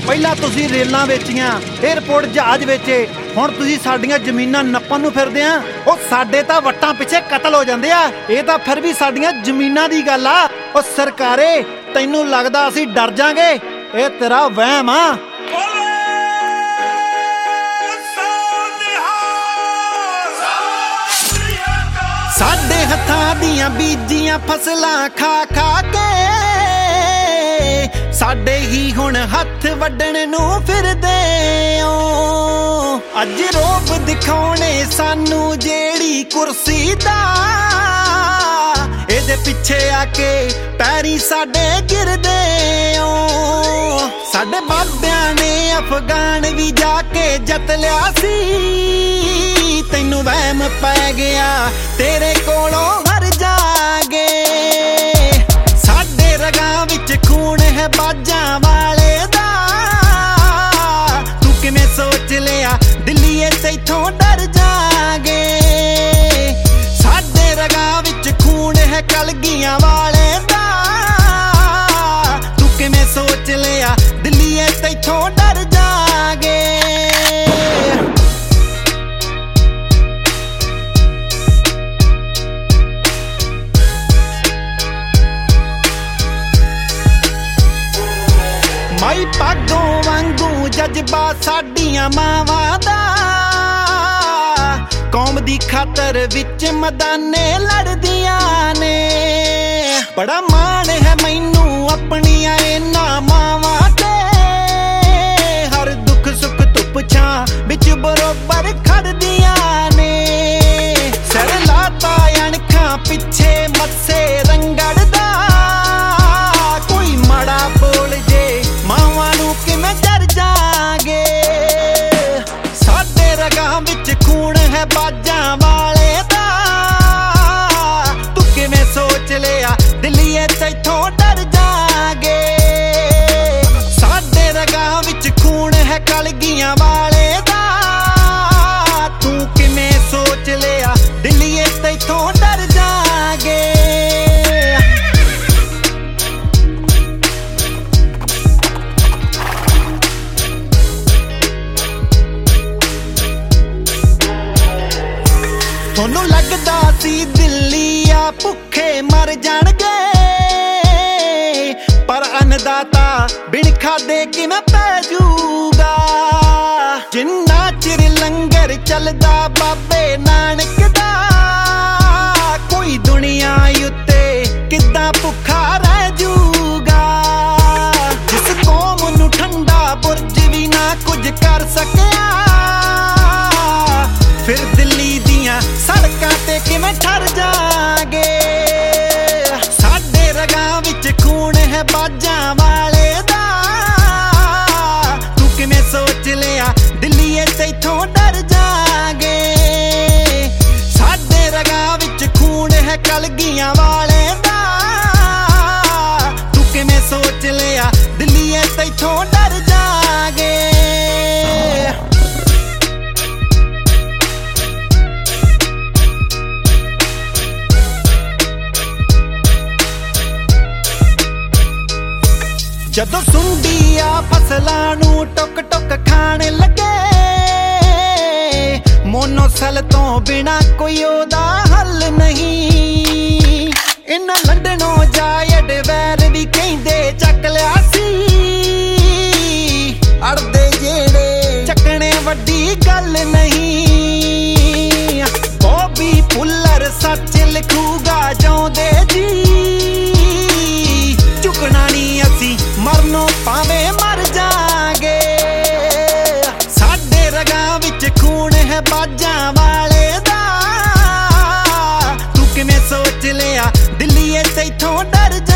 ਪਹਿਲਾਂ ਤੁਸੀਂ ਰੇਲਾਂ ਵੇਚੀਆਂ, 에ਅਰਪੋਰਟ ਜਹਾਜ਼ ਵੇਚੇ, ਹੁਣ ਤੁਸੀਂ ਸਾਡੀਆਂ ਜ਼ਮੀਨਾਂ ਨੱਪਣ ਨੂੰ ਫਿਰਦੇ ਆ। ਉਹ ਸਾਡੇ ਤਾਂ ਵੱਟਾਂ ਪਿੱਛੇ ਕਤਲ ਹੋ ਜਾਂਦੇ ਆ, ਇਹ ਤਾਂ ਫਿਰ ਵੀ ਸਾਡੀਆਂ ਜ਼ਮੀਨਾਂ ਦੀ ਗੱਲ ਆ। ਉਹ ਸਰਕਾਰੇ ਤੈਨੂੰ ਲੱਗਦਾ ਅਸੀਂ ਡਰ ਜਾਾਂਗੇ? ਇਹ ਤੇਰਾ ਵਹਿਮ ਆ। ਸਾਡੇ ਹੱਥਾਂ ਦੀਆਂ ਬੀਜੀਆਂ ਫਸਲਾਂ ਖਾ ਖਾ ਕੇ ਸਾਡੇ ਹੀ ਹੁਣ ਹੱਥ ਵੱਢਣ ਨੂੰ ਫਿਰਦੇ ਓ। ਅੱਜ ਰੋਬ ਦਿਖਾਉਣੇ ਸਾਨੂੰ ਜਿਹੜੀ ਕੁਰਸੀ ਦਾ, ਇਹਦੇ ਪਿੱਛੇ ਆ ਕੇ ਪੈਰੀ ਸਾਡੇ ਗਿਰਦੇ ਓ। ਸਾਡੇ ਬਾਬਿਆਂ ਨੇ ਅਫਗਾਨ ਵੀ ਜਾ ਕੇ ਜਿੱਤ ਲਿਆ ਸੀ, ਤੈਨੂੰ ਵਹਿਮ ਪੈ ਗਿਆ ਤੇਰੇ ਕੋਲੋਂ ਹਰ ਜਾਗੇ। ਸਾਡੇ ਰਗਾਂ ਵਿੱਚ ਖੂਨ ਹੈ ਬਾਜਾਂ ਵਾਲੇ ਦਾ, ਤੂੰ ਕਿਵੇਂ ਸੋਚ ਲਿਆ ਦਿੱਲੀਏ ਤੈਥੋਂ ਡਰ ਜਾਗੇ। ਸਾਡੇ ਰਗਾਂ ਵਿੱਚ ਖੂਨ ਹੈ ਕਲਗੀਆਂ ਵਾਲੇ ਦਾ, ਤੂੰ ਕਿਵੇਂ ਸੋਚ ਲਿਆ ਦਿੱਲੀਏ ਤੈਥੋਂ ਡਰ ਜਾਗੇ। ਮਾਈ ਭਾਗੋਂ ਵਾਂਗੂ ਜਜ਼ਬਾ ਸਾਡੀਆਂ ਮਾਵਾਂ ਦਾ, ਕੌਮ ਦੀ ਖਾਤਰ ਵਿੱਚ ਮੈਦਾਨੇ ਲੜਦੀਆਂ ਨੇ। ਬੜਾ ਮਾਣ ਹੈ ਮੈਨੂੰ ਆਪਣੀਆਂ ਇਹਨਾਂ ਮਾਵਾਂ ਤੇ, ਹਰ ਦੁੱਖ ਸੁੱਖ ਧੁੱਪ ਛਾਂ ਵਿੱਚ ਬਰੋਬਰ ਖੜਦੀਆਂ ਨੇ। ਸਿਰ ਲਾਤਾ ਅਣਖਾਂ ਪਿੱਛੇ ਮੱਸੇ ਰੰਗੜ ਦਾ, ਕੋਈ ਮਾੜਾ ਬੋਲ ਜੇ ਮਾਵਾਂ ਨੂੰ ਕਿਵੇਂ ਡਰ ਜਾਗੇ। ਸਾਡੇ ਰਗਾਂ ਵਿੱਚ ਖੂਨ ਹੈ ਬਾਜਾਂ ਵਾਲੇ ਦਾ, ਤੂੰ ਕਿਵੇਂ ਸੋਚ ਲਿਆ ਦਿੱਲੀਏ ਤੈਥੋਂ ਡਰ ਜਾਗੇ। ਸਾਡੇ ਰਗਾਂ ਵਿੱਚ ਖੂਨ ਹੈ ਕਲਗੀਆਂ ਵਾਲੇ ਦਾ, ਤੂੰ ਕਿਵੇਂ ਸੋਚ ਲਿਆ ਦਿੱਲੀਏ ਤੈਥੋਂ ਡਰ ਜਾਗੇ। ਤੁਹਾਨੂੰ ਲੱਗਦਾ ਸੀ ਦਿੱਲੀ ਆ ਭੁੱਖੇ ਮਰ ਜਾਣਗੇ, ਪਰ ਅੰਨਦਾਤਾ ਬਿਨ ਖਾਦੇ ਕਿਵੇਂ ਪੈ ਜੂਗਾ। ਜਿੰਨਾ ਚਿਰ ਲੰਗਰ ਚੱਲਦਾ ਬਾਬੇ ਨਾਨਕ ਦਾ, ਕੋਈ ਦੁਨੀਆ ਉੱਤੇ ਕਿੱਦਾਂ ਭੁੱਖਾ ਰਹਿ ਜੂਗਾ। ਜਿਸ ਕੌਮ ਨੂੰ ਠੰਡਾ ਬੁਰਜ ਵੀ ਨਾ ਕੁਝ ਕਰ ਸਕਿਆ, ਫਿਰ ਦਿੱਲੀ ਦੀਆਂ ਸੜਕਾਂ ਤੇ ਕਿਵੇਂ ਠਰ ਜਾਗੇ। ਸਾਡੇ ਰਗਾਂ ਵਿੱਚ ਖੂਨ ਹੈ ਬਾਜਾਂ ਵਾਲੇ ਦਾ, ਤੂੰ ਕਿਵੇਂ ਸੋਚ ਲਿਆ ਦਿੱਲੀਏ ਤੈਥੋਂ ਡਰ ਜਾਗੇ। ਸਾਡੇ ਰਗਾਂ ਵਿੱਚ ਖੂਨ ਹੈ ਕਲਗੀਆਂ ਵਾਲੇ ਦਾ, ਤੂੰ ਕਿਵੇਂ ਸੋਚ ਲਿਆ ਦਿੱਲੀਏ ਤੈਥੋਂ ਡਰ ਜਾਗੇ। ਜਦੋਂ ਸੁੰਡੀਆਂ ਫਸਲਾਂ ਨੂੰ ਟੁੱਕ ਟੁੱਕ ਖਾਣ ਲੱਗੇ, ਮੋਨੋਸੈਲ ਤੋਂ ਬਿਨਾ ਕੋਈ ਉਹਦਾ ਹੱਲ ਨਹੀਂ। ਇਹਨਾਂ ਲੰਡਨੋਂ ਜਾਇਡ ਵੈਰ ਵੀ ਕਹਿੰਦੇ ਚੱਕ ਲਿਆ ਸੀ, ਅੜਦੇ ਜਿਹੜੇ ਚੱਕਣੇ ਵੱਡੀ ਗੱਲ ਨਹੀਂ। ਬੋਬੀ ਫੁੱਲਰ ਸੱਚ ਲਿਖੂਗਾ ਜਿਉਂਦੇ ਜੀ, ਝੁਕਣਾ ਨਹੀਂ ਅਸੀਂ ਮਰਨੋਂ ਭਾਵੇਂ ਮਰ ਜਾਗੇ। ਸਾਡੇ ਰਗਾਂ ਵਿੱਚ ਖੂਨ ਹੈ ਬਾਜਾਂ ਵਾਲੇ ਦਾ, ਤੂੰ ਕਿਵੇਂ ਸੋਚ ਲਿਆ ਦਿੱਲੀਏ ਤੈਥੋਂ ਡਰ ਜਾ।